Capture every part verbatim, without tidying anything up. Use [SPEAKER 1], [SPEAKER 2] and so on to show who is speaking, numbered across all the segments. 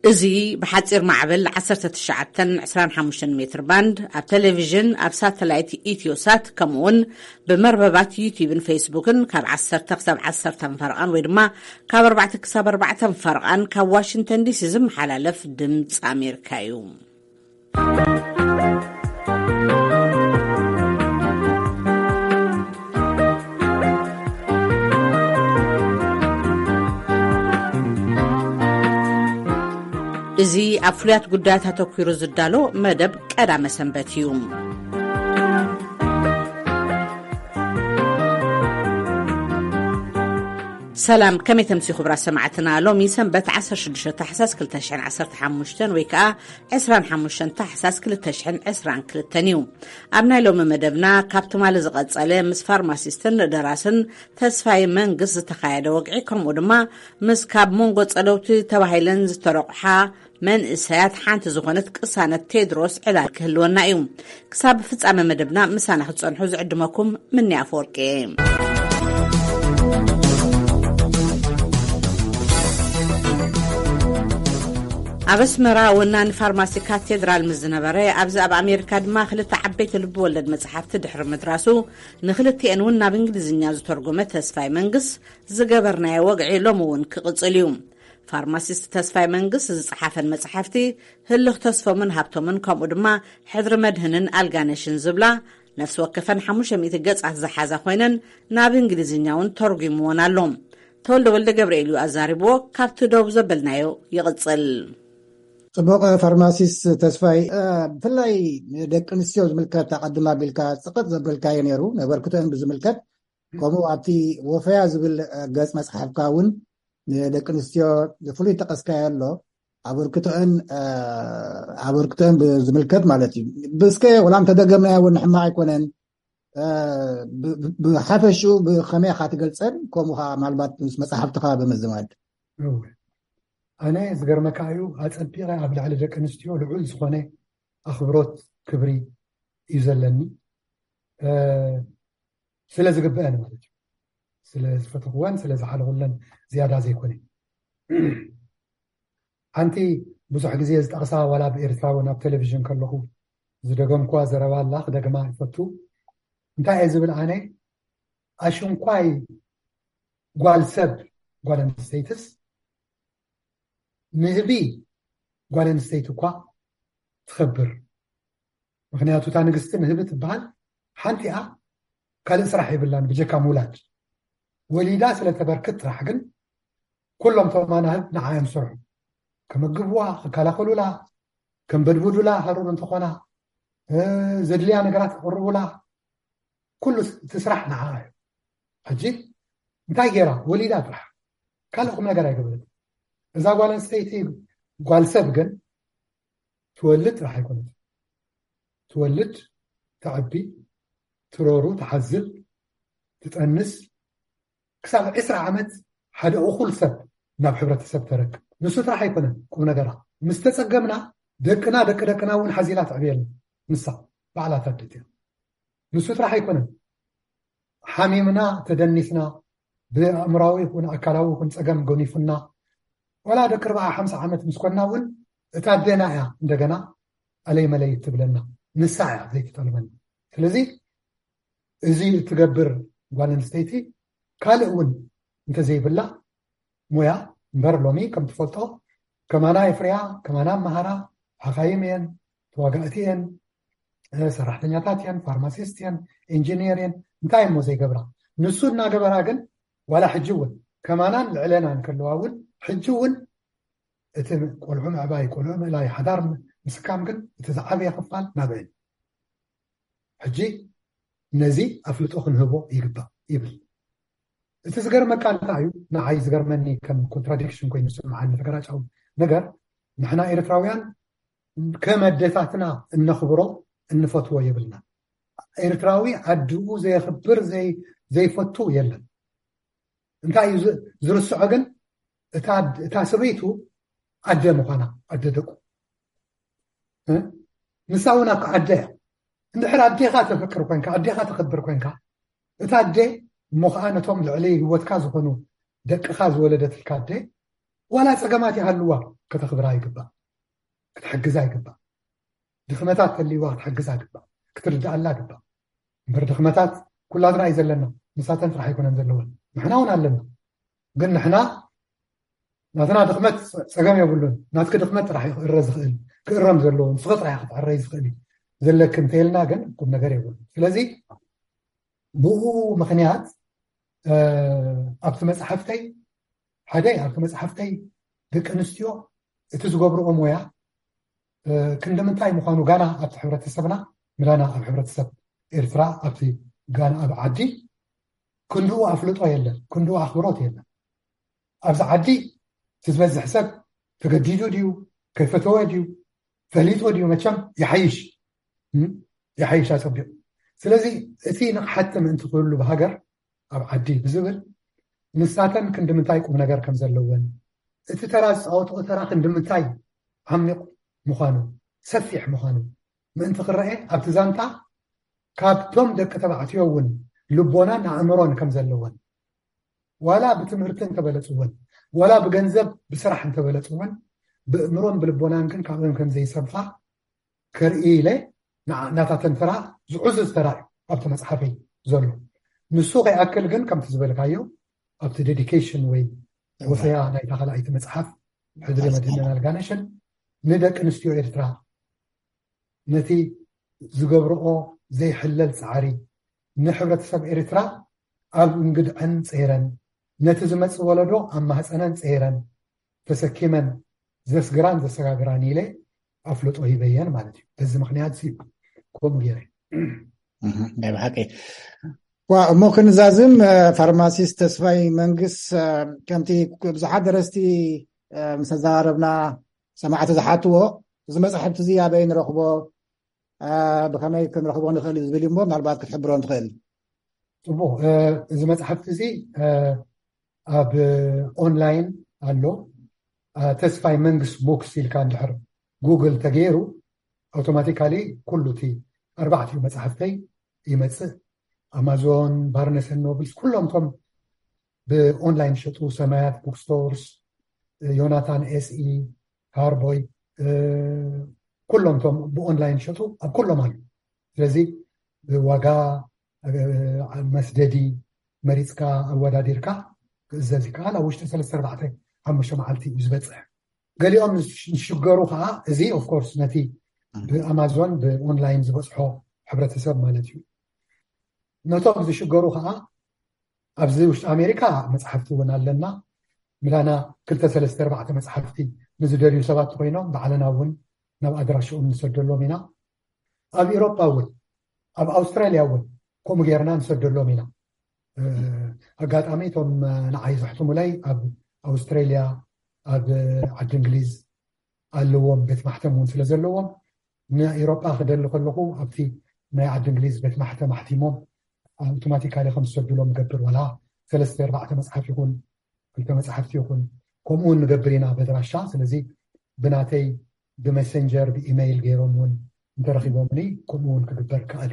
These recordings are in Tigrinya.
[SPEAKER 1] ازي بحصير معبل عشرة تشعتن عسران حموشن متر باند اب تلفزيون اب ساتلايت ايتيوسات كمون بمرببات يوتيوب فيسبوكن كاب عشرة تقسب عشرة فرقان ويدما كاب أربعة كسب أربعة فرقان كاب واشنطن دي سي زم حلالف دمص أمريكايو ازي افلات قدات تكوير زدالو مدب قدام سنبتيوم سلام كم تمسي خبرة سمعتنا لومي سنبت عسر شدشة تحساس كل تشحن عسر تحمشتن ويكا عسران حمشتن تحساس كل تشحن عسران كل تنيوم أبناء لوم مدبنا كابتو مال زغط صالي مس فارماسيستن دراسن تسفاي من قصة تخايد وقعيكم ودما مس كاب مونغو صالوتي تواهيلن زترقحا من إسهات حانت زغنت قصانة تيدروس علاج كهلونا يوم كساب فتسامة مدبنا مسانا خدسان حوز عدمكم مني أفوركي أبسمرا ونان فارماسي كاتدرال مزنبري أبز أب أمريكا دما خلت عبيت لب ولد مصحف تدحر مدراسو نخلت أنونا بإنجليزية زترجمة تسفاي منقص زجبرنا وقعي لمون كقصليوم فارماسيست تسفاي منقص صحافة المصحفتي هلو تصفى من هبتو منكم ودما حضر مدهنن ألغانيشن زبلا نفس وقفن حموشة ميتقص أزحازة خوينن ناب إنجليزية ون ترجمون اللوم تولد ولد جبريلو أزاربو كابتو دوبزة بلنايو يغتصل
[SPEAKER 2] صبغ فارماسيست تسفاي بفلاي دك انستيو زملكات تقدما بالكا سقط زبلكا ينيرو نبركتن بزملكات كومو ابتي وفياز بالغاس مسحب كاون دك انستيو فلي تقسكا يالو عبركتن عبركتن بزملكات مالتي بسكي ولا متدغمنا ونحما يكونن بحفشو بخميخه تقلصن كومو معلومات مسحب تخا بمزماد أنا زجر مكايو أتصبيره قبل على ذاك نستيو لعول سخنة أخبرت كبري يزلني أه سلز جبان مالك سلز فتقوان سلز حلولن زيادة زي كوني أنتي بزح جزية أقصى ولا بإرثاونا بتلفزيون كله زدقم كوازر والله دقما فتو أنت عايز بالعنى أشون كواي قال سب قال ستيتس نهبي قال نستيتو كوا تخبر مخنياتو تا نغست نهبت بحال حنتي ا قال اسرح يبلان بجكا مولاد وليدا سلا تبركت راح كن كلهم طمانه نعايم سرح كما قبوا قال قولوا كم بدبدوا لا هرون انتقنا اه زدليا نغرات قربوا لا كله تسرح نعايم حجي انتي غيرا وليدا راح قال لكم نغرا يقبل إذا قال نستيتي قال سبقن تولد راح يكون تولد تعبي ترورو تحزل تتأنس كساب إسرع عمد حدا أخول سب ناب حبرة السب ترك نسوت راح يكون كونا قرا مستسقمنا دكنا دك دكنا ون حزيلات عبيل نسا بعلا تدتين نسوت راح يكون حميمنا تدنسنا بأمراوي ونأكلاوي ونسقم قنيفنا ولا دكر بقى خمسة عامات مسكونا ون تابدينا يا دغنا علي ملي تبلنا نسايا زي تطلبنا ስለዚህ እዚህ ትገብር ጓልን ስቴቲ ካልኡን እንተ ዘይብላ ሙያ በርሎሚ ከም ትፈልጦ ከማና ይፍሪያ ከማና ማሃራ ሓኻይምየን ተዋጋእትየን ሰራሕተኛታትየን ፋርማሲስትየን ኢንጂነርን እንታይ ሞ ዘይገብራ ንሱና ገበራ ግን ወላ ሕጅውን ከማናን ልዕለናን ከለዋውን حجون اتم قلعم عباي قلعم لا يحضر مسكام كن تزعب يخفال نابين حجي نزي افلطو خنهبو يغبا يبل تزغر مكان تايو نعاي زغر مني كم كونتراديكشن كوين سمع عن تقراچاو ነገር نحنا إيرتراويان كما دتاتنا نخبرو نفتو يبلنا إيرتراوي عدو زي خبر زي زي فتو يلا انتاي زرسعو ግን تاد تاسبيتو عدى مخانا عدى دكو ها نساونا عدى ندحر عدى غا تفكر كوينكا عدى غا تخبر كوينكا تادي مخانتهم العلي هو تكازو كنو دق خاز ولدت الكادي ولا ፀገማት ይሃልዋ ከተኽብራ ይግባእ ክትሕግዛ ይግባእ ድኽመታት ተልይዋ ክትሕግዛ ይግባእ ክትርዳእላ ይግባእ እምበር ድኽመታት ኩላትና እዩ ዘለና ንሳተን ጥራሕ ኣይኮነን ዘለወን ንሕና እውን ኣለና ግን ንሕና ናትና ድኽመት ፀገም የብሉን ናትክ ድኽመት ጥራሕ ይኽእረ ዝኽእል ክእረም ዘለዎ ንስኸ ጥራሕ ክትዕረይ ዝኽእል ዘለክ እንተይልና ግን ቁም ነገር የብሉን ስለዚ ብኡ ምኽንያት ኣብቲ መፅሓፍተይ ሓደ ኣብቲ መፅሓፍተይ ደቂ ኣንስትዮ እቲ ዝገብርኦ ሞያ ክንደምንታይ ምዃኑ ጋና ኣብቲ ሕብረተሰብና ምላና ኣብ ሕብረተሰብ ኤርትራ ኣብቲ ጋና ኣብ ዓዲ ክንድኡ ኣፍልጦ የለን ክንድኡ ኣኽብሮት የለን ኣብዚ ዓዲ ትዝበዝሕ ሰብ ተገዲዱ ድዩ ከይፈተወ ድዩ ፈሊጦ ድዩ መቸም ይሓይሽ ይሓይሽ ኣፀቢቑ ስለዚ እቲ ንቕሓቲ ምእንቲ ክህሉ ብሃገር ኣብ ዓዲ ብዝብል ንሳተን ክንድምንታይ ቁም ነገር ከም ዘለወን እቲ ተራ ዝፃወትኦ ተራ ክንድምንታይ ዓሚቕ ምዃኑ ሰፊሕ ምዃኑ ምእንቲ ክረአ ኣብቲ ዛንታ ካብቶም ደቂ ተባዕትዮ እውን ልቦናን ኣእምሮን ከም ዘለወን ዋላ ብትምህርቲ እንተበለፅወን ዋላ ብገንዘብ ብስራሕ እንተበለፅወን ብእምሮን ብልቦናን ግን ካብኦም ከም ዘይሰብፋ ከርኢ ኢለ ናታተን ተራ ዝዑዝዝ ተራ እዩ ኣብቲ መፅሓፈይ ዘሎ ንሱ ከይኣክል ግን ከምቲ ዝበልካዮ ኣብቲ ዴዲኬሽን ወይ ወፈያ ናይታ ካልኣይቲ መፅሓፍ ሕድሪ መድህንን ኣልጋነሽን ንደቂ ኣንስትዮ ኤርትራ ነቲ ዝገብርኦ ዘይሕለል ፃዕሪ ንሕብረተሰብ ኤርትራ ኣብ እንግድዐን ፀይረን ነቲ ዝመፅእ ወለዶ ኣብ ማህፀነን ፀይረን ተሰኪመን ዘስግራን ዘሰጋግራን ኢለ ኣፍልጦ ይበየን ማለት እዩ በዚ ምክንያት ከምኡ ገይረ
[SPEAKER 3] ናይ ብሓቂ እሞ ክንዛዝም ፋርማሲስት ተስፋይ መንግስ ከምቲ ብዙሓት ደረስቲ ምስ ተዘራረብና ሰማዕቲ ዝሓትዎ እዚ መፅሓፍቲ እዚ ኣበይ ንረኽቦ ብከመይ ክንረኽቦ ንኽእል ዝብል እሞ ምናልባት ክትሕብሮ ንትኽእል
[SPEAKER 2] ፅቡቅ እዚ መፅሓፍቲ እዚ ኣብ ኦንላይን ኣሎ ተስፋይ መንግስ ቡክስ ኢልካ እንድሕር ጉግል ተገይሩ ኣውቶማቲካሊ ኩሉ እቲ ኣርባዕቲኡ መፅሓፍተይ ይመፅእ ኣማዞን ባርነስ ኤንድ ኖብልስ ኩሎም ቶም ብኦንላይን ሸጡ ሰማያት ቡክስቶርስ ዮናታን ኤስኢ ሃርቦይ ኩሎም ቶም ብኦንላይን ሸጡ ኣብ ኩሎም ኣሉ ስለዚ ዋጋ መስደዲ መሪፅካ ኣወዳዲርካ ክእዘዝ ይከኣል ኣብ ውሽጢ ሰለስተ ኣርባዕተ ሓሙሽተ መዓልቲ እዩ ዝበፅሕ ገሊኦም ዝሽገሩ ከዓ እዚ ኦፍኮርስ ነቲ ብኣማዞን ብኦንላይን ዝበፅሖ ሕብረተሰብ ማለት እዩ ነቶም ዝሽገሩ ከዓ ኣብዚ ውሽጢ ኣሜሪካ መፅሓፍቲ እውን ኣለና ምላና ክልተ ሰለስተ ኣርባዕተ መፅሓፍቲ ንዝደልዩ ሰባት ኮይኖም ባዕልና እውን ናብ ኣድራሽኡ ንሰደሎም ኢና ኣብ ኤሮጳ እውን ኣብ ኣውስትራልያ እውን ከምኡ ጌርና ንሰደሎም ኢና ኣጋጣሚ እቶም ንዓይ ዘሕትሙለይ ኣብ ኣውስትራልያ ኣብ ዓዲ እንግሊዝ ኣለዎም ቤት ማሕተም እውን ስለ ዘለዎም ንኤሮጳ ክደሊ ከለኹ ኣብቲ ናይ ዓዲ እንግሊዝ ቤት ማሕተም ኣሕቲሞም ኣውቶማቲካሊ ከም ዝሰድሎም ንገብር ወላ ሰለስተ ኣርባዕተ መፅሓፍ ይኹን ክልተ መፅሓፍቲ ይኹን ከምኡ ንገብር ኢና በድራሻ ስለዚ ብናተይ ብሜሰንጀር ብኢሜይል ገይሮም እውን እንተረኺቦምኒ ከምኡ እውን ክግበር ከኣል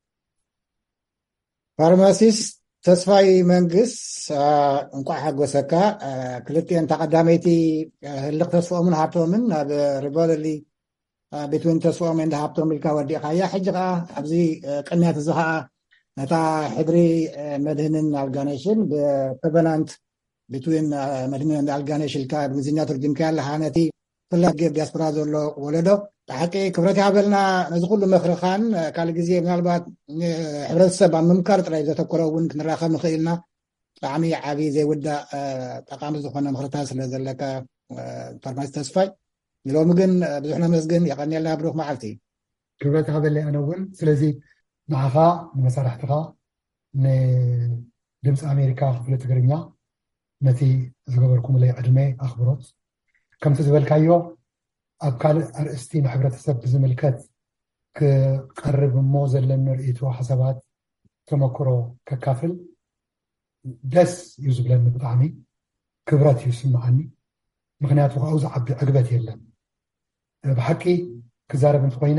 [SPEAKER 3] ፋርማሲስት ተስፋይ መንግስ እንኳዕ ሓጎሰካ ክልቲአን ተቐዳመይቲ ህልቕ ተስፍኦምን ሃብቶምን ናብ ሪቨለሊ ቤትዊን ተስፍኦም እንዳ ሃብቶም ኢልካ ወዲእካያ ሕጂ ከዓ ኣብዚ ቅንያት እዚ ከዓ ነታ ሕድሪ መድህንን ኣልጋኔሽን ብኮቨናንት ቤትዊን መድህንን ኣልጋኔሽ ኢልካ ብእንግሊዝኛ ትርጉምካ ኣለካ ነቲ ፍላይ ዲያስፖራ ዘሎ ወለዶ ብሓቂ ክብረት ያበልና ነዚ ኩሉ ምክርኻን ካልእ ግዜ ምናልባት ሕብረተሰብ ኣብ ምምካር ጥራይ ዘተኮረ እውን ክንራኸብ ንኽእልና ብጣዕሚ ዓብዪ ዘይውዳእ ጠቃሚ ዝኾነ ምክርታት ስለ ዘለካ ፋርማሲስት ተስፋይ ሎሚ ግን ብዙሕና መስግን የቀኒልና ብሩኽ መዓልቲ
[SPEAKER 2] ክብረት ሃበለይ ኣነ እውን ስለዚ ንዓኻ ንመሳርሕትኻ ንድምፂ ኣሜሪካ ክፍሊ ትግርኛ ነቲ ዝገበርኩምለይ ዕድመ ኣኽብሮት ከምቲ ዝበልካዮ ኣብ ካልእ ኣርእስቲ ንሕብረተሰብ ብዝምልከት ክቀርብ እሞ ዘለኒ ርእይቶ ሓሳባት ተመክሮ ከካፍል ደስ እዩ ዝብለኒ ብጣዕሚ ክብረት እዩ ስምዓኒ ምክንያቱ ካብኡ ዝዓቢ ዕግበት የለን ብሓቂ ክዛረብ እንተኮይነ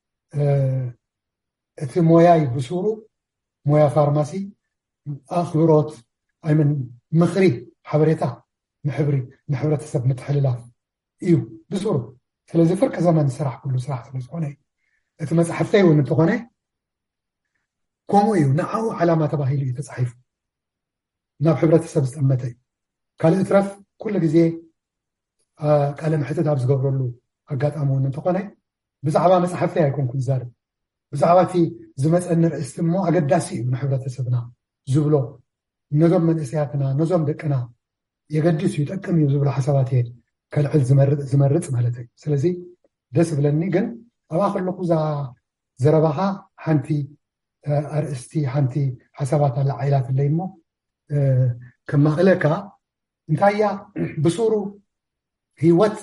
[SPEAKER 2] እቲ ሞያይ ብሱሩ ሞያ ፋርማሲ ኣኽብሮት ኣይምን ምኽሪ ሓበሬታ نحبري نحبرتسب متحللاف إيو بصورة سلازي فرق زمان سرح كله سرح سلازي هوني اتمس حفتي ونتغني كومو إيو نعو علامة تباهيلي تصحيف ناب حبرتسب استأمتي قال اترف كل جزيه آه قال محتد هابز قبرلو أقاد أمون نتغني بزعبا مسحفتي هيكون كل زارب بزعباتي زمت أن الاستماع أقاد داسي من حبرتسبنا زبلو نظم من إسياتنا نظم دكنا يقدس يتأكم يزبلو حساباتي كالعل زمرد زمرد مالتي سلازي دس بلني جن أواخر لقوزا زربها حنتي أرستي حنتي حسابات العائلات اللي مو أه كما قلك انتايا بصورو هي what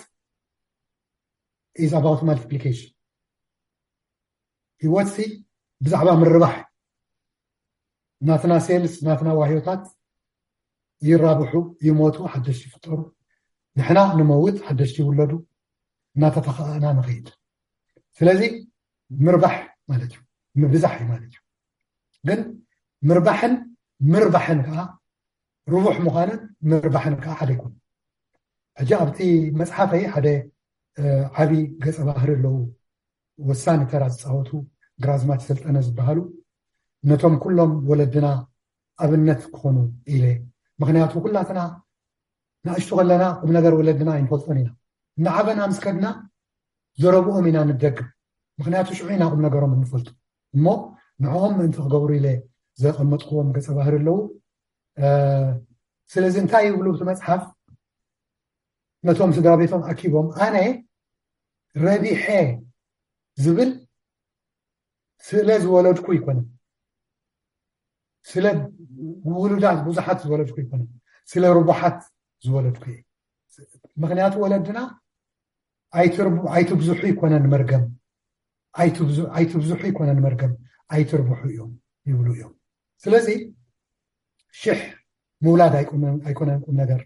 [SPEAKER 2] is about multiplication هي what سي بزعبا من الربح ناتنا سيلس ناتنا واهيوتات يرابحوا يموتوا حدش يفطروا نحنا نموت حدش يولدوا ناتفقنا نغيد سلازي مربح مالتي مبزحي مالتي قل مربحن مربحن كا روح مخانا مربحن كا حدا يكون أجابتي مسحفي حدا عبي قص باهر له وسان تراز صوتو غرازمات سلطنه زبالو نتوم كلهم ولدنا ابنت كونوا اليه مغنياتو كلاتنا ناشتغل لنا وبنقر ولدنا ينفلطنينا نعبنا مسكدنا زربوهم إنا ندق مغنياتو شعينا وبنقرهم نفلط مو نعوم انت قبري ليه زي قمتقوم قص باهر له أه سلازي انتاي يقولوا تمسحف نتوم سدرابيتهم اكيبهم انا ربيحي زبل سلاز ولدكو يكون سلا ولدات بزحات زولدكو يكون سلا ربحات زولدكو مغنيات ولدنا ايترب ايتبزحو يكون المرقم ايتبزو ايتبزحو يكون المرقم ايتربحو يوم يقولوا يوم سلازي شح مولاد يكون يكون نجر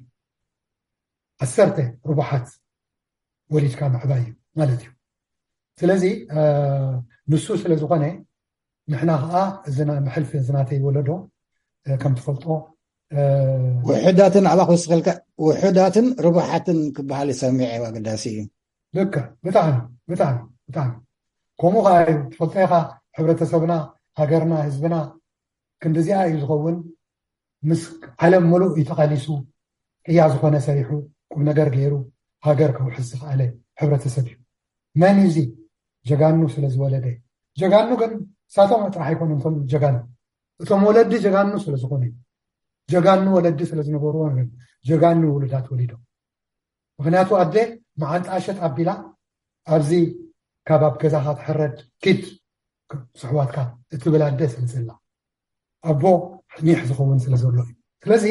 [SPEAKER 2] أسرته ربحات وليد كان عباية مالتي سلازي آه نسوس لزقانه نحنا ها زنا محل في زناتي ولدو آه كم تفلطو آه
[SPEAKER 3] وحدات على خصلك وحدات ربحات كبحال سميعي وقداسي
[SPEAKER 2] لك بتاعنا بتاعنا بتاعنا كومو غاي تفلطيها حبرتسبنا هاجرنا حزبنا كندزيا يزغون مسك علم ملو يتقاليسو هي زخونه سريحو كم نجر غيرو هاجر كو حسف عليه حبرتسبي ما نيزي جغانو سلز ولده جغانو كن ساتو مطرح يكون انتم جغانو ثم ولد جغانو سلز كوني جغانو ولد سلز نغورو جغانو ولدات وليدو مغنياتو ادي مع انت اشت ابيلا ابزي كباب كزاحات حرد كيد صحواتك تبلا دس سلسله ابو نيح زخون سلز ولو سلازي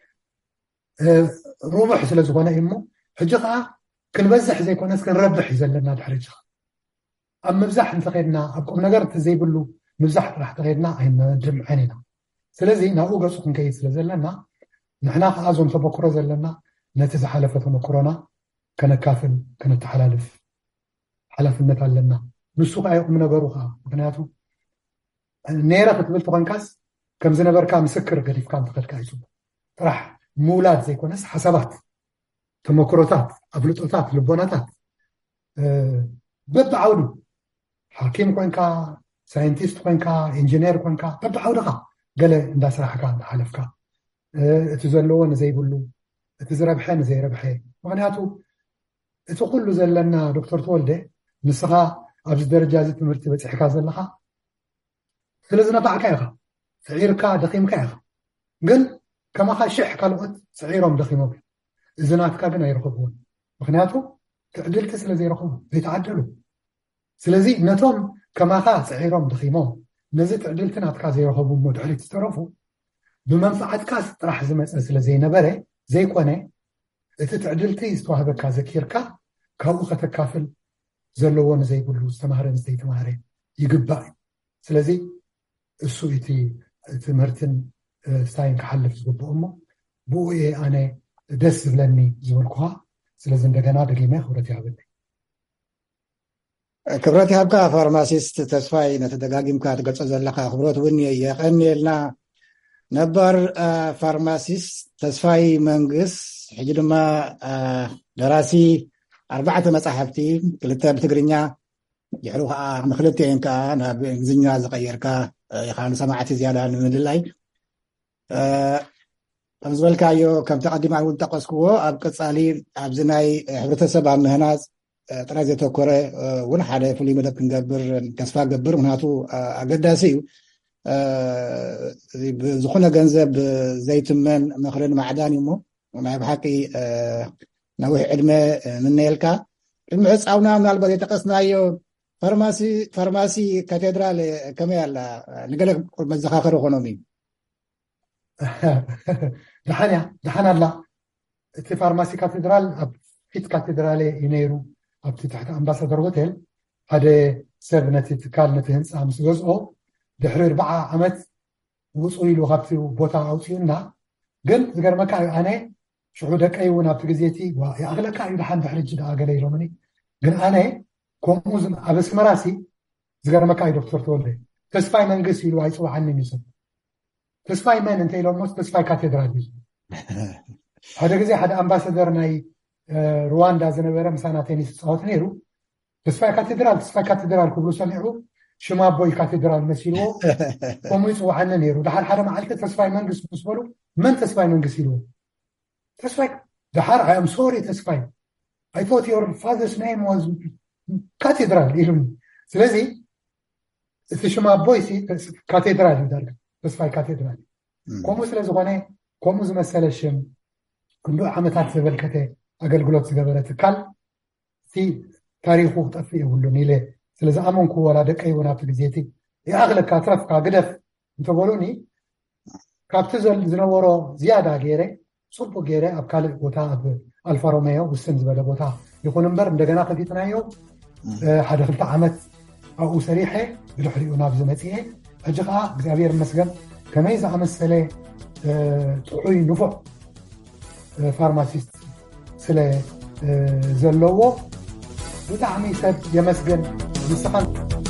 [SPEAKER 2] أه روح سلز كونه يمو حجقه كنبزح زي كونس كنربح يزلنا دحرجه أما مزح انتقيدنا أبقى نقرت زي بلو مزح راح تقيدنا عين جمعيننا سلازي ناقو قصق نكيس لزلنا نحنا أزم تبكرة زلنا نتزح حلفة مكورونا كان كافل كان تحلالف حلف النتال لنا نسوق أيوم من نقروها بناتو نيرة تقبل تغنكاس كم زنبر كام مسكر قريف كام تقل كايسو راح مولاد زي كونس حسابات تمكروتات أبلوتوتات لبوناتات أه ببعودو حكيم كونكا ساينتيست كونكا انجينير كونكا ببعودها قال اندا سراحكا اندا حلفكا اه تزلون زي بلو تزربحين زي ربحي مغنياتو تقول زلنا دكتور تولده نسخا ابز درجه زي تمرتي بصحكا زلخا سلازنا باعكايخا سعيركا دقيمكا قال كما خا شح كالوقت سعيرهم دقيمو زناتكا كنا يرخبون مغنياتو تعدلت سلازي يرخبون يتعدلوا سلازي نتوم كما خا سعيرهم دخيمون نزت عدلتنا تكازي يرخبون مدعلي تسترفوا بمنفعة كاس راح زي سلازي نبري زي كونه تتعدلتي استوهبك كازكيركا كاوخة الكافل زلوون زي يقولوا استمهرن زي تمهرين يقبع سلازي السويتي تمهرتن ستاين كحلف زبو أمه بوئي أنا دس بلني زولكوها سلازي ندقنا دقيمة خورتي عبدي
[SPEAKER 3] كبرتي هبكا فارماسيست تسفاي نتدقاقم كاتقص زلقا خبرات وني يقني لنا نبر فارماسيست تسفاي منقس ሕጂ ድማ ደራሲ ኣርባዕተ መጻሕፍቲ ክልተ ብትግርኛ ይሕሩ ከዓ ንክልቲአን ከዓ ናብ እንግሊዝኛ ዝቀየርካ ኢኻ ንሰማዕቲ ዝያዳ ንምልላይ ከም ዝበልካዮ ከም ተቐዲማ እውን ጠቀስክዎ ኣብ ቀጻሊ ኣብዚ ናይ ሕብረተሰብ ኣብ ምህናፅ ጥራይ ዘተኮረ እውን ሓደ ፍሉይ መደብ ክንገብር ተስፋ ገብር ምክንያቱ ኣገዳሲ እዩ ብዝኾነ ገንዘብ ዘይትመን ምኽርን ማዕዳን እዩ እሞ ናይ ብሓቂ ነዊሕ ዕድመ ምነየልካ ቅድሚ ዕፃውና ምናልባት የጠቀስናዮ ፋርማሲ ፋርማሲ ካቴድራል ከመይ ኣላ ንገለ መዘኻኸሪ ኾኖም እዩ
[SPEAKER 2] ድሓንያ ድሓን ኣላ እቲ ፋርማሲ ካቴድራል ኣብ ፊት ካቴድራል እዩ ነይሩ ኣብቲ ታሕቲ ኣምባሳደር ሆቴል ሓደ ሰብ ነቲ ትካል ነቲ ህንፃ ምስ ገዝኦ ድሕሪ ኣርባዓ ዓመት ውፅኡ ኢሉ ካብቲ ቦታ ኣውፅኡና ግን ዝገርመካ እዩ ኣነ ሽዑ ደቀይ እውን ኣብቲ ግዜቲ ይኣኽለካ እዩ ድሓን ድሕሪ እጅ ደኣ ገለ ኢሎምኒ ግን ኣነ ከምኡ ኣብ ኣስመራሲ ዝገርመካ እዩ ዶክተር ተወልደ ተስፋይ መንግስት ኢሉ ኣይፅዋዓኒ ሰብ ተስፋይ መን እንተ ኢሎም ሞስ ተስፋይ ካቴድራል እዩ ሓደ ግዜ ሓደ ኣምባሳደር ናይ ሩዋንዳ ዝነበረ ምሳና ቴኒስ ዝፃወት ነይሩ ተስፋይ ካቴድራል ተስፋይ ካቴድራል ክብሉ ሰሚዑ ሽማቦይ ካቴድራል መሲልዎ ከምኡ ይፅዋዓኒ ነይሩ ድሓር ሓደ መዓልቲ ተስፋይ መንግስት ምስ በሉ መን ተስፋይ መንግስት ኢልዎ ተስፋይ ድሓር I am sorry ተስፋይ I thought your father's name was ካቴድራል ኢሉኒ ስለዚ እቲ ሽማቦይ ካቴድራል እዩ ዳርጋ ተስፋይ ካቴድራል ከምኡ ስለ ዝኾነ ከምኡ ዝመሰለ ሽም ክንዱ ዓመታት ዘበልከተ ኣገልግሎት ዝገበረ ትካል እቲ ታሪኹ ክጠፍእ የብሉን ኢለ ስለዝኣመንኩ ወላ ደቀይ እውን ኣብቲ ግዜቲ ይኣኽለካ ትረፍካ ግደፍ እንተበሉኒ ካብቲ ዝነበሮ ዝያዳ ገይረ ፅቡቅ ገይረ ኣብ ካልእ ቦታ ኣብ ኣልፋ ሮሜዮ ውስን ዝበለ ቦታ ይኹን እምበር እንደገና ከፊትናዮ ሓደ ክልተ ዓመት ኣብኡ ሰሪሐ ብድሕሪኡ ናብዚ መፅአ ሕጂ ከዓ እግዚኣብሔር ይመስገን ከመይ ዝኣመሰለ ጥዑይ ንፉዕ ፋርማሲስት ስለ ዘለዎ ብጣዕሚ ሰብ የመስገን ንስኻን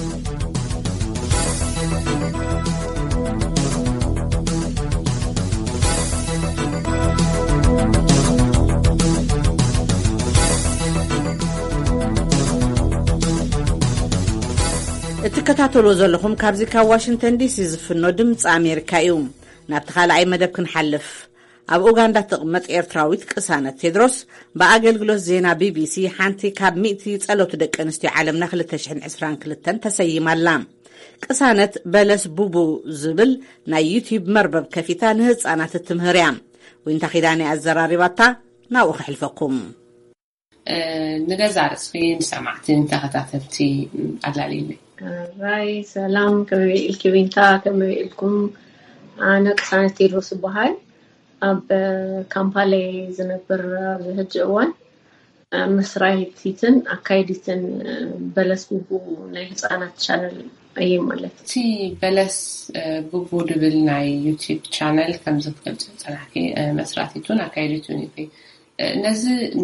[SPEAKER 1] እትከታተሉ ዘለኹም ካብዚ ካብ ዋሽንግተን ዲሲ ዝፍኖ ድምፂ ኣሜሪካ እዩ ናብቲ ካልኣይ መደብ ክንሓልፍ ኣብ ኡጋንዳ ትቕመጥ ኤርትራዊት ቅሳነት ቴድሮስ ብኣገልግሎት ዜና ቢቢሲ ሓንቲ ካብ ሚእቲ ጸሎት ደቂ ኣንስትዮ ዓለምና ክልተ ሽሕን ዒስራን ክልተን ተሰይማላ ቅሳነት በለስ ቡቡ ዝብል ናይ ዩቲዩብ መርበብ ከፊታ ንህፃናት እትምህር እያ ወይንታ ኺዳኒ ኣዘራሪባታ ናብኡ ክሕልፈኩም
[SPEAKER 4] ንገዛ ርእስኺ ንሰማዕትን ተኸታተልቲ ኣላሊኒ
[SPEAKER 5] ራይ ሰላም ከመይ ኢልኪ ወይንታ ከመይ ኢልኩም ኣነ ቅሳነት ቴድሮስ ይበሃል ኣብ ካምፓላ ዝነብር ሕጂ እዋን መስራይቲትን ኣካይዲትን በለስ ቡቡ ናይ ህፃናት ቻነል እየ ማለት
[SPEAKER 4] እቲ በለስ ቡቡ ድብል ናይ ዩቲዩብ ቻነል ከም ዝፍለጥ ፀናሕኪ መስራቲቱን ኣካይዲቱን እዩ ነዚ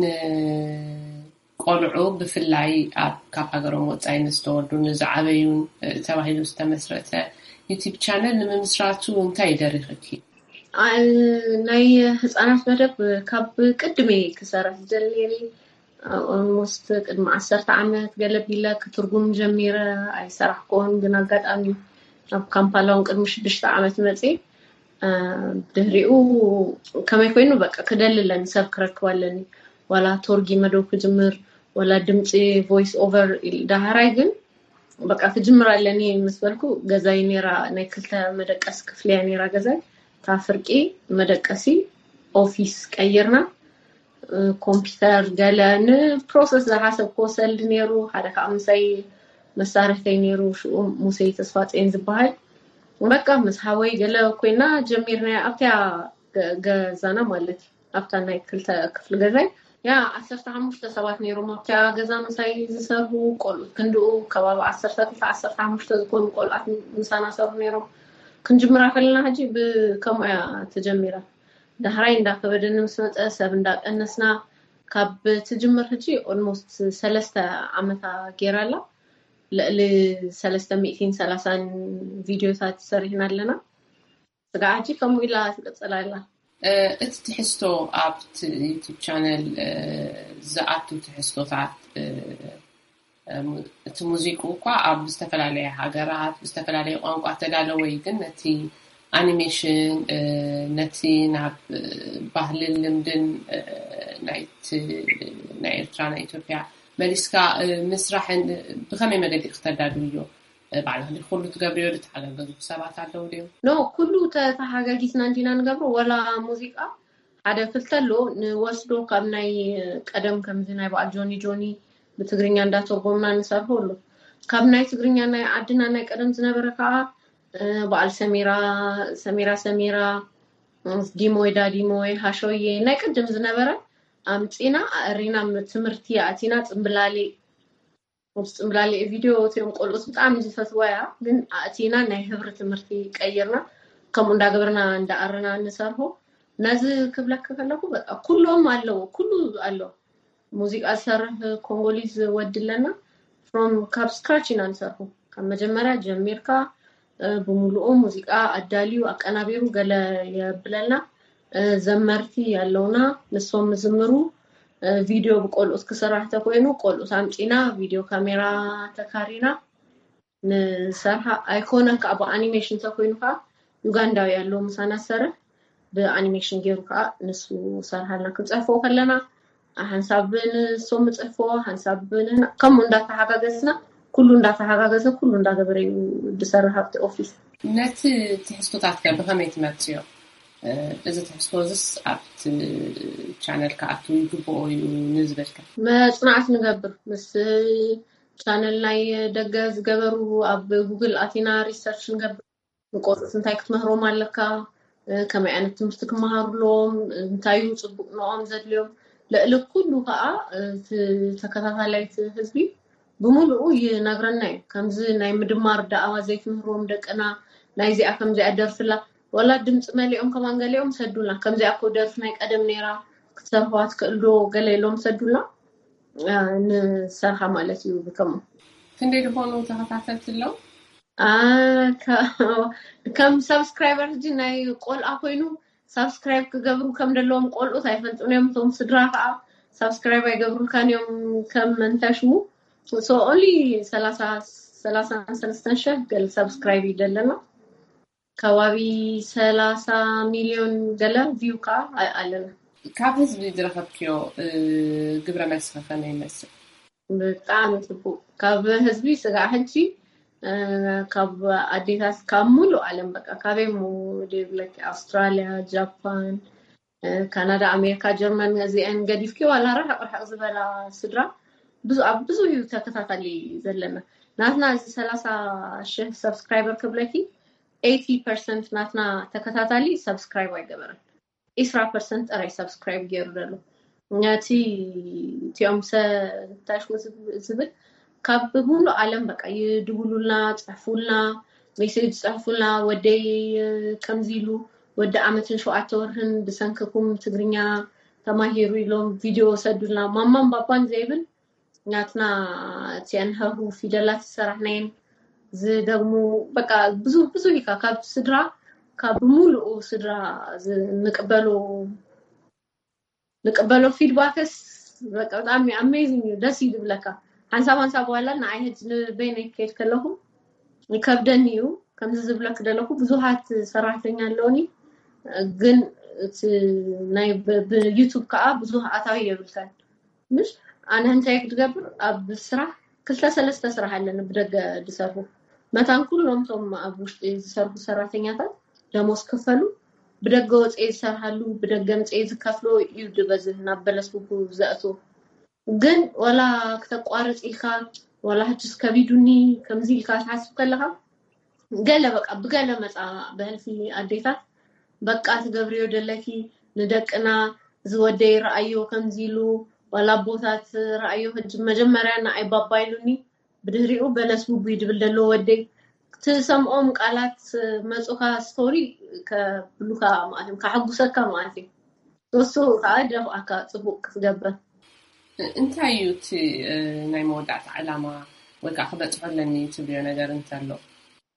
[SPEAKER 4] ንቆልዑ ብፍላይ ኣብ ካብ ሃገሮም ወፃኢ ንዝተወልዱ ንዝዓበዩን ተባሂሉ ዝተመስረተ ዩቲዩብ ቻነል ንምስራቱ እንታይ ይደሪኽኪ
[SPEAKER 5] ናይ ህፃናት መደብ ካብ ቅድሜ ክሰርሕ ዝደለኒ ኦልሞስት ቅድሚ ዓሰርተ ዓመት ገለቢለ ክትርጉም ጀሚረ ኣይሰራሕኩን ግን ኣጋጣሚ ኣብ ካምፓላውን ቅድሚ ሽዱሽተ ዓመት መፂ ድህሪኡ ከመይ ኮይኑ በቃ ክደልለን ሰብ ክረክባለኒ ወላ ቶርጊ መደብ ክጅምር ወላ ድምፂ ቮይስ ኦቨር ዳህራይ ግን በቃ ክጅምር ኣለኒ ምስ በልኩ ገዛይ ኔራ ናይ ክልተ መደቀስ ክፍልያ ኔራ ገዛይ ታፍርቂ መደቀሲ ኦፊስ ቀይርና ኮምፒውተር ገለን ፕሮሰስ ዝሓሰብ ኮሰል ኔሩ ሓደ ካምሳይ መሳርሕተይ ኔሩ ሽኡ ሙሴይ ተስፋጽን ዝበሃል በቃ መስሓወይ ገለ ኮይና ጀሚርና ኣብታ ገዛና ማለት ኣብታ ናይ ክልተ ክፍል ገዛይ ያ ዓሰርተ ሓሙሽተ ሰባት ኔሩ ኣብታ ገዛና ሳይ ዝሰርሑ ቆልዑ ክንድኡ ከባቢ ዓሰርተ ክልተ ዓሰርተ ሓሙሽተ ዝኮኑ ቆልዓት ምሳና ሰርሑ ኔሮም ክንጅምራ ከለና ሕጂ ብከምያ ተጀሚራ ዳህራይ እንዳከበደን ምስ መፀ ሰብ እንዳቀነስና ካብ ትጅምር ሕጂ ኦልሞስት ሰለስተ ዓመታ ጌራላ ለሰለስተ ሚእትን ሰላሳን ቪዲዮታት ሰርሕና ኣለና ስጋዓጂ ከምኡ ኢላ ትቀጽላላ
[SPEAKER 4] እቲ ትሕዝቶ ኣብቲ ዩቲዩብ ቻነል ዝኣቱ ትሕዝቶታት እቲ ሙዚቃ እኳ ኣብ ዝተፈላለዩ ሃገራት ዝተፈላለዩ ቋንቋ ተዳለወ ግን ነቲ ኣኒሜሽን ነቲ ናብ ባህልን ልምድን ናይቲ ናይ ኤርትራ ናይ ኢትዮጵያ መሊስካ ምስራሕን ብኸመይ መገዲ ክተዳድልዮ ባዕልኻ ኩሉ ትገብሪዮ ትሓጋገዙ ሰባት ኣለዉ ድዮም?
[SPEAKER 5] ኖ ኩሉ ተሓጋጊዝና እንዲና ንገብሮ ወላ ሙዚቃ ሓደ ክልተሎ ንወስዶ ካብ ናይ ቀደም ከምዚ ናይ በዓል ጆኒ ጆኒ ብትግርኛ እንዳተርጎምና ንሰርሖ ኣሎ ካብ ናይ ትግርኛ ናይ ዓድና ናይ ቀደም ዝነበረ ከዓ በዓል ሰሚራ ሰሚራ ሰሚራ ዲሞይ ዳዲሞይ ሃሾዬ ናይ ቀደም ዝነበረ ኣምፂና ኣሪና ትምህርቲ ኣቲና ጽምብላሊ ጽምብላሊ ቪድዮ ቶም ቆልኦስ ብጣዕሚ ዝፈትዋያ ግን ኣቲና ናይ ህብረ ትምህርቲ ቀይርና ከም እንዳገበርና እንዳኣረና ንሰርሖ ነዚ ክብለክ ከለኩ በቃ ኩሎም ኣለዎ ኩሉ ኣለዎ ሙዚቃ ሰርሕ ኮንጎሊዝ ወድለና from ካብ ስክራች ኢና ንሰርሑ ካብ መጀመርያ ጀሚርካ ብሙሉኡ ሙዚቃ ኣዳልዩ ኣቀናቢሩ ገለ የብለና ዘመርቲ ያለውና ንሶም ዝምሩ ቪድዮ ብቆልኦስ ክሰራሕ ተኮይኑ ቆልኦስ ኣምጪና ቪድዮ ካሜራ ተካሪና ንሰርሓ ኣይኮነን ከዓ ብኣኒሜሽን ተኮይኑ ከዓ ዩጋንዳዊ ያለው ምሳና ሰርሕ ብኣኒሜሽን ገይሩ ከዓ ንሱ ሰርሓልና ክንጽፎ ከለና ሓንሳብን ሶም ጽፎ ሓንሳብን ከም እንዳተሓጋገዝና ኩሉ እንዳተሓጋገዘ ኩሉ እንዳገበረ ድሰርሕ ኣብቲ ኦፊስ
[SPEAKER 4] ነቲ ትሕዝቶታት ከ ብኸመይ ትመርጽዮ እዚ ትሕዝቶዝስ ኣብቲ ቻነል ከኣቱ ይግብኦ እዩ ንዝበልካ
[SPEAKER 5] መጽናዕት ንገብር ምስ ቻነል ናይ ደገ ዝገበሩ ኣብ ጉግል ኣቲና ሪሰርች ንገብር ንቆርጽ እንታይ ክትመህሮም ኣለካ ከመይ ዓይነት ትምህርቲ ክመሃሩሎም እንታይ ጽቡቕ ንኦም ዘድልዮም ለእለ ኩሉ ከዓ ተከታታላይት ህዝቢ ብሙሉኡ ይነግረና እዩ ከምዚ ናይ ምድማር ዳዕዋ ዘይትምህሮም ደቀና ናይ ዚኣ ከምዚ ኣደርፍላ ወላ ድምጽ መሊኦም ከማን ገሊኦም ሰዱላ ከምዚ ኣኮ ደርፍ ናይ ቀደም ነራ ክትሰርዋት ከልዶ ገለሎም ሰዱላ ንሰርሓ ማለት እዩ ብከም
[SPEAKER 4] ክንደይ ድኾኑ ተኸታተልቲ ኣለው
[SPEAKER 5] ከም ሰብስክራይበር ጂ ናይ ቆልዓ ኮይኑ ሰብስክራይብ ክገብሩ ከም ደለዎም ቆልዑት ኣይፈልጡንም ቶም ስድራ ከዓ ሰብስክራይብ ኣይገብሩልካን እዮም ከም መንተሽሙ so only ሰላሳ ሰላሳ ሰለስተ ሺህ ገል ሰብስክራይብ ይደለና ከባቢ ሰላሳ ሚሊዮን ገለ ቪው ከዓ ኣለና
[SPEAKER 4] ካብ ህዝቢ ዝረኸብክዮ ግብረ መልሲ ከመይ ይመስል
[SPEAKER 5] ብጣዕሚ ጽቡቕ ካብ ህዝቢ ስጋዕ ሕጂ ካብ ኣዴታት ካብ ሙሉ ዓለም በቃ ካበይ ሙ ዴቭሎፕ ኣውስትራሊያ ጃፓን ካናዳ ኣሜሪካ ጀርመን እዚአን ገዲፍኪ ዋላ ረሕ ረሕ ዝበላ ስድራ ብዙ ብዙ ተከታታሊ ዘለና ናትና ሰላሳ ሺህ ሰብስክራይበር ክብለኪ eighty percent ናትና ተከታታሊ ሰብስክራይብ አይገበረን twenty percent አራይ ሰብስክራይብ ገይሩ ደሎ ኛቲ ቲዮምሰ ታሽ ዝብል ካብ ሙሉ ዓለም በቃ ይድውሉልና ጽፉልና ሜሴጅ ጽፉልና ወደይ ከምዚሉ ወደ ዓመትን ሸውዓተ ወርህን ብሰንከኩም ትግርኛ ተማሂሩ ኢሎም ቪዲዮ ሰዱልና ማማም ባባን ዘይብል ኛትና ቲያንሃሩ ፊደላት ሰራሕናይን ዝደግሙ በቃ ብዙ ብዙ ይካ ካብ ስድራ ካብ ሙሉ ስድራ ንቀበሉ ንቀበሉ ፊድባክስ በቃ በጣም አሜዚንግ ደስ ይብለካ ሓንሳብ ሓንሳብ ዋላ ንዓይት ንበይነይ ከይድ ከለኹ ይከብደኒዩ ከምዚ ዝብለክ ደለኩ ብዙሃት ሰራሕተኛ ኣለውኒ ግን ናይ በዩቲዩብ ከዓ ብዙ ኣታዊ ይብልካል ምሽ ኣነ እንታይ ክትገብር ኣብ ስራሕ ክልተ ሰለስተ ስራሕ ኣለና ብደገ ድሰርሑ መታን ኩሎም ቶም ኣብ ውሽጢ ዝሰርሑ ሰራሕተኛታት ደሞዝ ከፈሉ ብደገ ወጽኢ ይሰርሃሉ ብደገ ምጽኢ ዝከፍሉ እዩ ድበዝህ ናብ በለስቡ ዘእቱ ግን ወላ ከተቋርጽ ኢኻ ወላ ሕጅስ ከቢዱኒ ከምዚ ኢልካ ተሓስብ ከለኻ ገለ በቃ ብገለ መጻ በህልፊ ኣዴታት በቃ ትገብሪዮ ደለኪ ንደቅና ዝወደይ ረአዮ ከምዚሉ ወላ ቦታት ረአዮ ሕጅ መጀመርያ ንኣይ ባባይሉኒ ብድህሪኡ በለስቡ ይድብል ደሎ ወደይ ትሰምዖም ቃላት መጹኻ ስቶሪ ከብሉካ ማለት ካሐጉሰካ ማለት ቶሱ ካደፍ አካ ጽቡቅ ክትገብር
[SPEAKER 4] እንታይ ዩቲ ናይ መወዳዕታ ዓላማ ወይ ከዓ ክበጽሐለኒ ትብዮ ነገር እንተሎ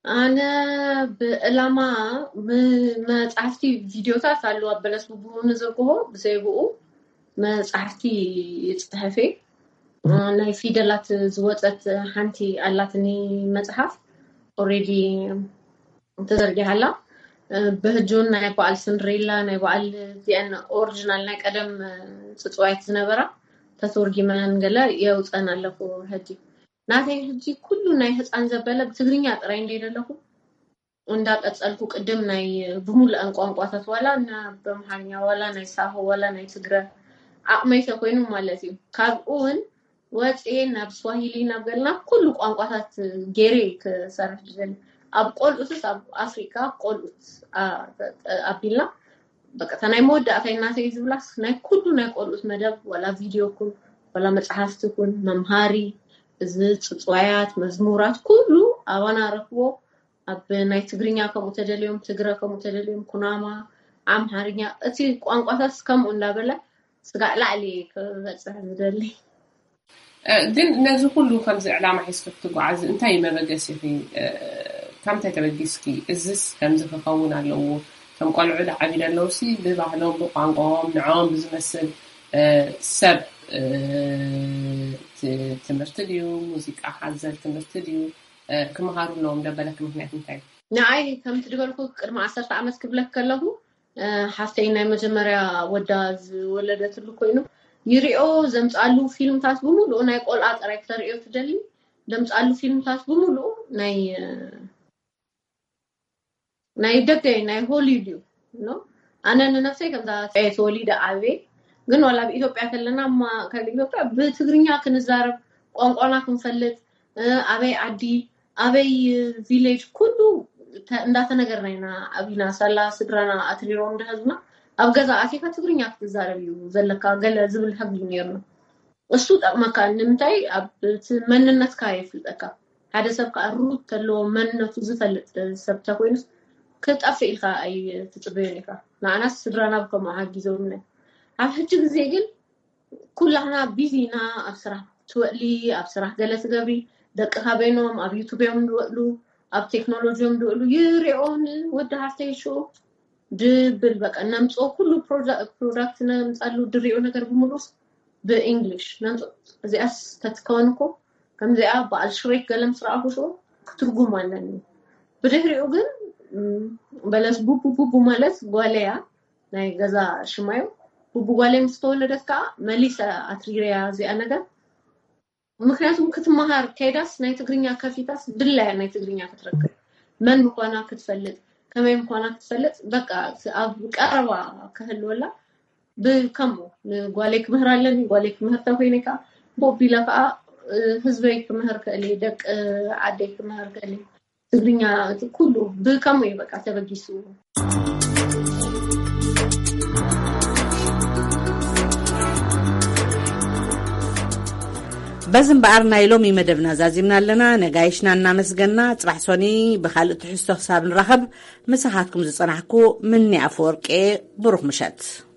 [SPEAKER 5] أنا بلما ما صحفتي فيديوهات على وابلس ببرون زرقه بزيبو ما صحفتي يتصحفي أنا في دلات زوجت حنتي علتني مصحف already تزرجي هلا بهجون ناي بقال سندريلا ناي بقال ديان اوريجينال ناي قدم صصوايت زنبره تتورجي منغلا يوصن علفو هدي ناتي هدي كله ناي ህፃን ዘበለ በትግርኛ ጥራይ እንደደለኩ እንዳቀጸልኩ ቅድም ናይ በሙሉ አንቋንቋታት ዋላ እና በመሃኛ ዋላ ናይ ሳሆ ዋላ ናይ ትግረ አቅመይተ ኮይኑ ማለት እዩ ካብኡን ወጪ ናብ ስዋሂሊ ናብ ገልና ኩሉ ቋንቋታት ጌሬ ከሰርፍ ዘን ኣብ ቆልኡስ ኣብ አፍሪካ ቆልኡት አቢላ በቃ ተናይ ሞዳ ከይናተይ ዝብላስ ናይ ኩሉ ናይ ቆልኡት መደብ ወላ ቪዲዮ ኩን ወላ መጽሐፍት ኩን መምሃሪ እዚ ጽጽዋያት መዝሙራት ኩሉ አዋና ረክቦ ኣብ ናይ ትግርኛ ከም ተደልዮም ትግረ ከም ተደልዮም ኩናማ አምሃርኛ እቲ ቋንቋታት ከም እንዳበለ ስጋዕ ላዕሊ ከበጽሕ ዝደሊ
[SPEAKER 4] ግን ነዚ ሁሉ ከምዚ ዕላማ ሒስክ ትጓዓዝ እንታይ መበገስ ይኺ ከምታይ ተበጊስኪ እዝስ ከምዚ ክኸውን ኣለዎ ከም ቆልዑ ዓቢድ ኣለውሲ ብባህሎም ብቋንቋኦም ንዖም ብዝመስል ሰብ ትምህርቲ ድዩ ሙዚቃ ሓዘል ትምህርቲ ድዩ ክመሃሩ ኣለዎም ደበለክ ምክንያት እንታይ
[SPEAKER 5] ንዓይ ከም ትድበልኩ ቅድሚ ዓሰርተ ዓመት ክብለክ ከለሁ ሓፍተይ ናይ መጀመርያ ወዳ ዝወለደትሉ ኮይኑ ይሪኦ ዘምጻሉ ፊልምታት በሙሉ ናይ ቆልዓ ጥራይ ክተሪኦ ትደሊ ዘምጻሉ ፊልምታት በሙሉ ናይ ናይ ደገ ናይ ሆሊውድ ነው አነ ነፍሴ ከምዛ ተወሊደ አቤ ግን ወላ በኢትዮጵያ ከለና ማ ከኢትዮጵያ በትግርኛ ክንዛረብ ቋንቋና ክንፈልጥ አበይ አዲ አበይ ቪሌጅ ኩሉ እንዳተነገርናይና አቢና ሰላ ስድራና አትሪሮም እንደህዝና ኣብ ገዛ አቲካ ትግርኛ ክትዛረብ ዘለካ ገለ ዝብል ሕግል ነርና እሱ ጠቅመካ ንምንታይ ኣብ መንነትካ ይፍልጠካ ሓደ ሰብ ካሩት ተሎ መንነቱ ዝፈልጥ ሰብ ተኮይንስ ከጣፍኢልካ አይ ትጽበየልካ ናናስ ስድራና ከም አግይዘውና ኣብ ሕጂ ግዜ ግን ኩላና ቢዚና ኣብ ስራሕ ትወሊ ኣብ ስራሕ ገለ ትገብሪ ደቅካ በይኖም ኣብ ዩቲዩብም ድወሉ ኣብ ቴክኖሎጂም ድወሉ ይሪኦን ወደ ሃርተይሾ ድብል በቃ ነምጾ ሁሉ ፕሮዳክት ነምጻሉ ድሪኦ ነገር በሙሉስ በእንግሊሽ ነምጾ እዚያስ ተትከውንኮ ከምዚያ ባል ሽሬክ ገለም ስራሁሾ ክትርጉም አለኝ በድሪኦ ግን በለስ ቡቡ ቡቡ ማለት ጓለያ ናይ ገዛ ሽማዩ ቡቡ ጓለም ስተወለደትካ መሊሳ አትሪሪያ እዚያ ነገር ምክንያቱም ክትመሃር ከይዳስ ናይ ትግርኛ ከፊታስ ድላይ ናይ ትግርኛ ክትረክብ መን ምኳና ክትፈልጥ ከመይ ምኳና ክትፈልጥ በቃ ኣብ ቀረባ ከህልወላ ብከሙ ጓሌክ ምህራለን ጓሌክ ምህርታ ኮይነካ ቦቢላካ ህዝበይ ክምህር ከሊ ደቅ ዓደይ ክምህር ከሊ ትግርኛ ኩሉ ብከሙ በቃ ተበጊሱ
[SPEAKER 1] በዝም በአርና ይሎም ይመደብና ዛዚምና ለና ነጋይሽና እናመስገና ጽባሕ ሶኒ በኻልእ ትሕዝቶ ክሳብ ንራኸብ መሳኻትኩም ዝጸናሕኩ ምንያ አፈወርቄ ብሩኽ ምሸት